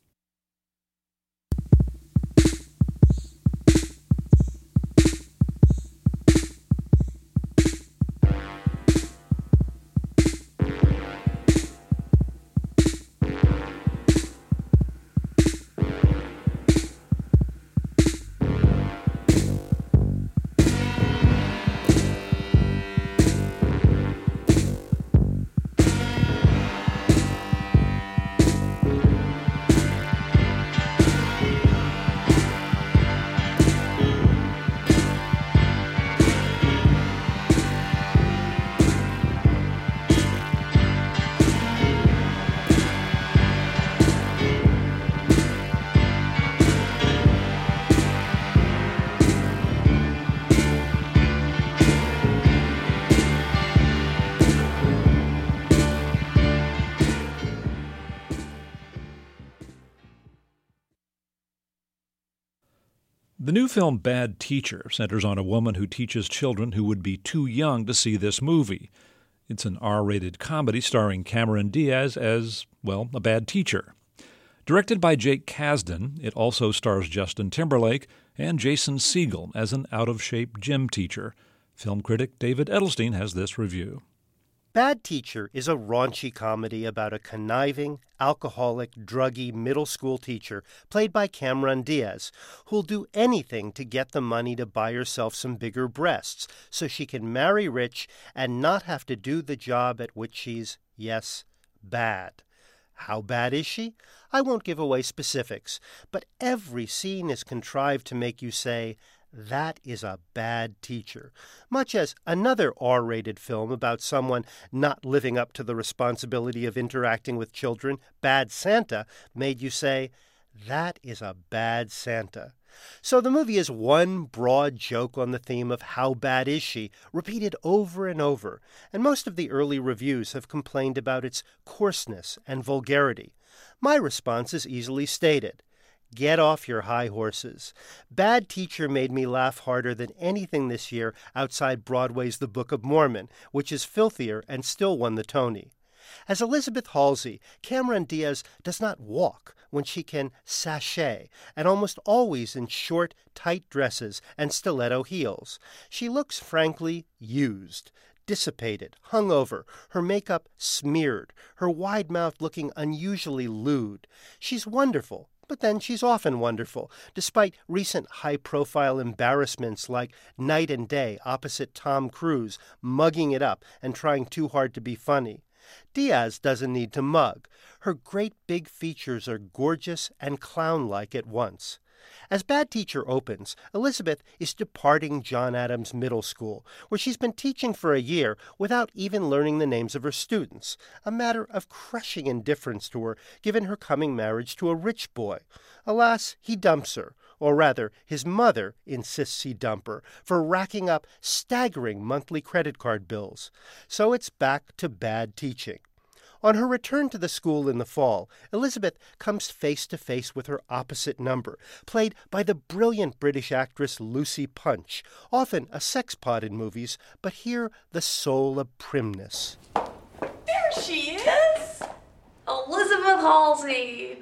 The new film Bad Teacher centers on a woman who teaches children who would be too young to see this movie. It's an R-rated comedy starring Cameron Diaz as, well, a bad teacher. Directed by Jake Kasdan, it also stars Justin Timberlake and Jason Segel as an out-of-shape gym teacher. Film critic David Edelstein has this review. Bad Teacher is a raunchy comedy about a conniving, alcoholic, druggy middle school teacher played by Cameron Diaz, who'll do anything to get the money to buy herself some bigger breasts so she can marry rich and not have to do the job at which she's, yes, bad. How bad is she? I won't give away specifics, but every scene is contrived to make you say, that is a bad teacher, much as another R-rated film about someone not living up to the responsibility of interacting with children, Bad Santa, made you say, that is a bad Santa. So the movie is one broad joke on the theme of how bad is she, repeated over and over, and most of the early reviews have complained about its coarseness and vulgarity. My response is easily stated. Get off your high horses. Bad Teacher made me laugh harder than anything this year outside Broadway's The Book of Mormon, which is filthier and still won the Tony. As Elizabeth Halsey, Cameron Diaz does not walk when she can sashay, and almost always in short, tight dresses and stiletto heels. She looks, frankly, used, dissipated, hungover, her makeup smeared, her wide mouth looking unusually lewd. She's wonderful. But then she's often wonderful, despite recent high-profile embarrassments like Night and Day opposite Tom Cruise, mugging it up and trying too hard to be funny. Diaz doesn't need to mug. Her great big features are gorgeous and clown-like at once. As Bad Teacher opens, Elizabeth is departing John Adams Middle School, where she's been teaching for a year without even learning the names of her students, a matter of crushing indifference to her given her coming marriage to a rich boy. Alas, he dumps her, or rather, his mother insists he dump her, for racking up staggering monthly credit card bills. So it's back to bad teaching. On her return to the school in the fall, Elizabeth comes face to face with her opposite number, played by the brilliant British actress Lucy Punch, often a sexpot in movies, but here the soul of primness. There she is! Elizabeth Halsey!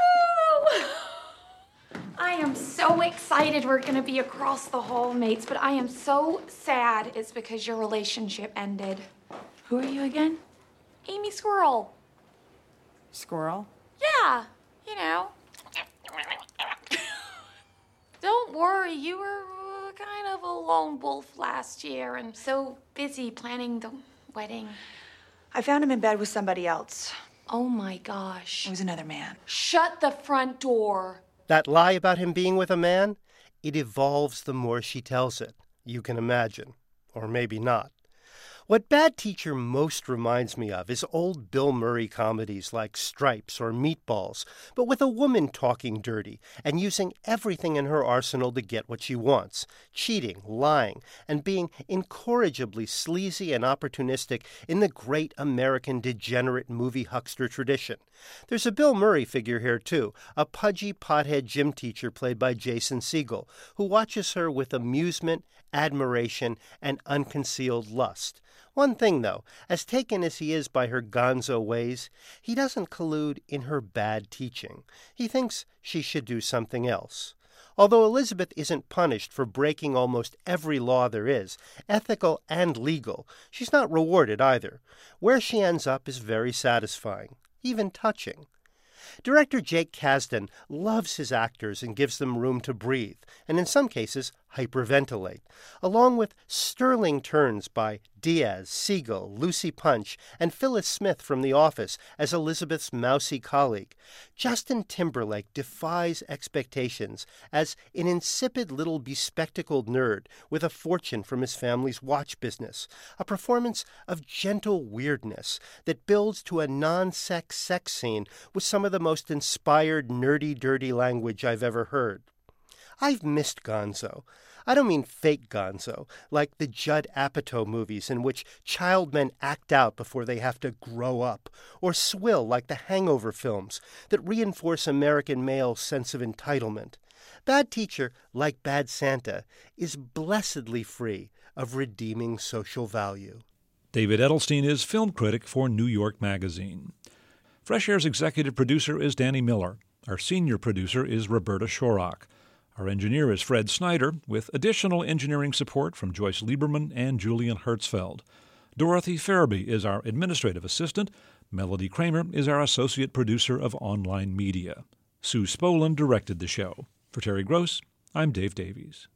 Woo! I am so excited we're going to be across the hall, mates, but I am so sad it's because your relationship ended. Who are you again? Amy Squirrel. Squirrel? Yeah, you know. Don't worry, you were kind of a lone wolf last year and so busy planning the wedding. I found him in bed with somebody else. Oh my gosh. It was another man. Shut the front door. That lie about him being with a man, it evolves the more she tells it. You can imagine. Or maybe not. What Bad Teacher most reminds me of is old Bill Murray comedies like Stripes or Meatballs, but with a woman talking dirty and using everything in her arsenal to get what she wants, cheating, lying, and being incorrigibly sleazy and opportunistic in the great American degenerate movie huckster tradition. There's a Bill Murray figure here, too, a pudgy pothead gym teacher played by Jason Segel, who watches her with amusement, admiration, and unconcealed lust. One thing, though, as taken as he is by her gonzo ways, he doesn't collude in her bad teaching. He thinks she should do something else. Although Elizabeth isn't punished for breaking almost every law there is, ethical and legal, she's not rewarded either. Where she ends up is very satisfying, even touching. Director Jake Kasdan loves his actors and gives them room to breathe, and in some cases hyperventilate, along with sterling turns by Diaz, Segel, Lucy Punch, and Phyllis Smith from The Office as Elizabeth's mousy colleague. Justin Timberlake defies expectations as an insipid little bespectacled nerd with a fortune from his family's watch business, a performance of gentle weirdness that builds to a non-sex sex scene with some of the most inspired nerdy, dirty language I've ever heard. I've missed Gonzo. I don't mean fake Gonzo, like the Judd Apatow movies in which child men act out before they have to grow up, or swill like the Hangover films that reinforce American male's sense of entitlement. Bad Teacher, like Bad Santa, is blessedly free of redeeming social value. David Edelstein is film critic for New York Magazine. Fresh Air's executive producer is Danny Miller. Our senior producer is Roberta Shorrock. Our engineer is Fred Snyder, with additional engineering support from Joyce Lieberman and Julian Hertzfeld. Dorothy Farabee is our administrative assistant. Melody Kramer is our associate producer of online media. Sue Spolin directed the show. For Terry Gross, I'm Dave Davies.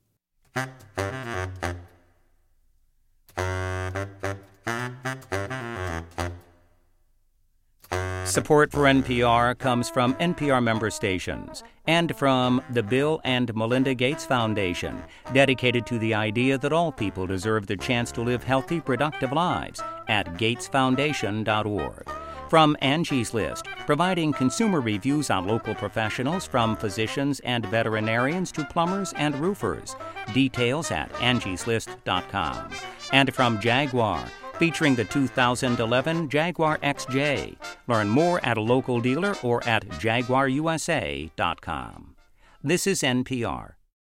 Support for NPR comes from NPR member stations and from the Bill and Melinda Gates Foundation, dedicated to the idea that all people deserve the chance to live healthy, productive lives at gatesfoundation.org. From Angie's List, providing consumer reviews on local professionals from physicians and veterinarians to plumbers and roofers. Details at angieslist.com. And from Jaguar, featuring the 2011 Jaguar XJ. Learn more at a local dealer or at jaguarusa.com. This is NPR.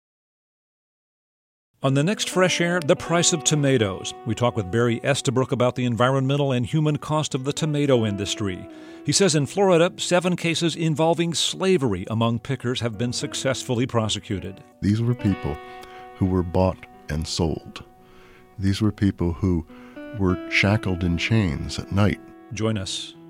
On the next Fresh Air, the price of tomatoes. We talk with Barry Estabrook about the environmental and human cost of the tomato industry. He says in Florida, 7 cases involving slavery among pickers have been successfully prosecuted. These were people who were bought and sold. These were people who were shackled in chains at night. Join us